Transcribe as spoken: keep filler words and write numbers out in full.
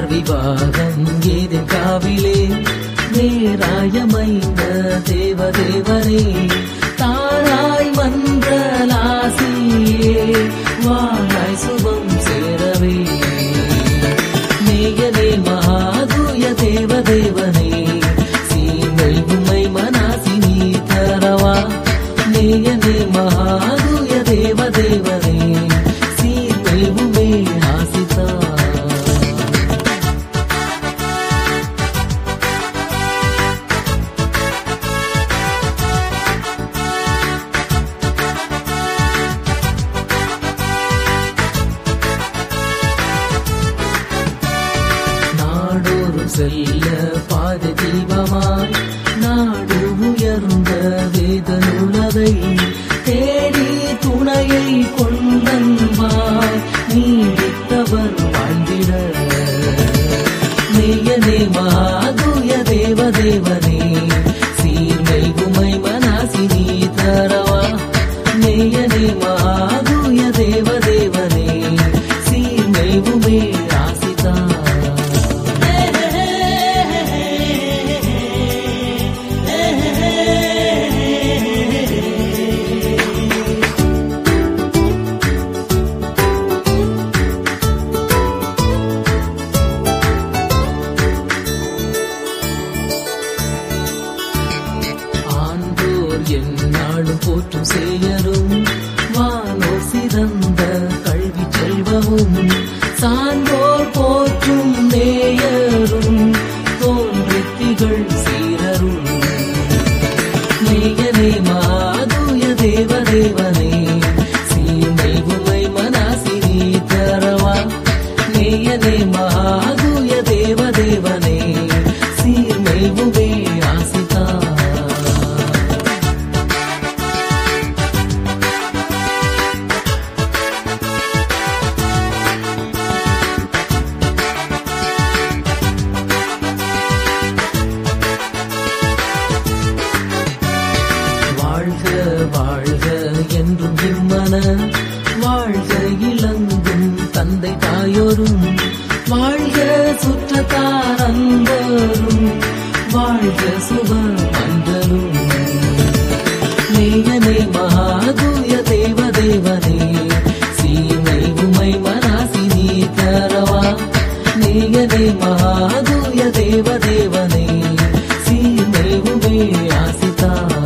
விவாகம் ஏதேன் காவிலே நேராயமைந்த தேவதேவனே தாராய் மன்றலாசியே வாழாய் சுபம் சேரவே மேயனே மகாதுய தேவதேவனே சீமை உம்மை மனாசினி தரவா மேயனே மகாதுய தேவதேவனே சீமை உம்மை ஆசிதா செல்ல பாத தீபமாய் நாடு உயர்ந்த வேத நூலதை தேடி துணையை கொண்டன்பாய் நீடித்தவர் வாழ்ந்திட மெய்யனே மாதுய தேவதேவனே சீர்மை உமை மனாசினி தரவா மெய்யனே மாதுய தேவதேவனே சீர்மை உமே ஆசிதா என்னாலும் போற்றும் சேயரும் வானோர் சிறந்த கல்வி செல்வமும் சான்றோர் போற்றும் நேயரும் தோன்றித்திகள் சீரரும் மேயனே மாதுய தேவதேவனே சீமை உமை மனாசினி தரவா மேயனே மாதுய தேவதேவனே சீமை உமே ஆசிதா வாழ்க என்றும் இம்மன வாழ்க இளங்கும் தந்தை தாயோரும் வாழ்க சுற்றத்தார் அன்பரும் வாழ்க சுப மண்டலும் மேயனே மகாதுய தேவதேவனே சீமை உமை மனாசினி தரவா மேயனே மகாதுய தேவதேவனே சீமை உமை ஆசிதா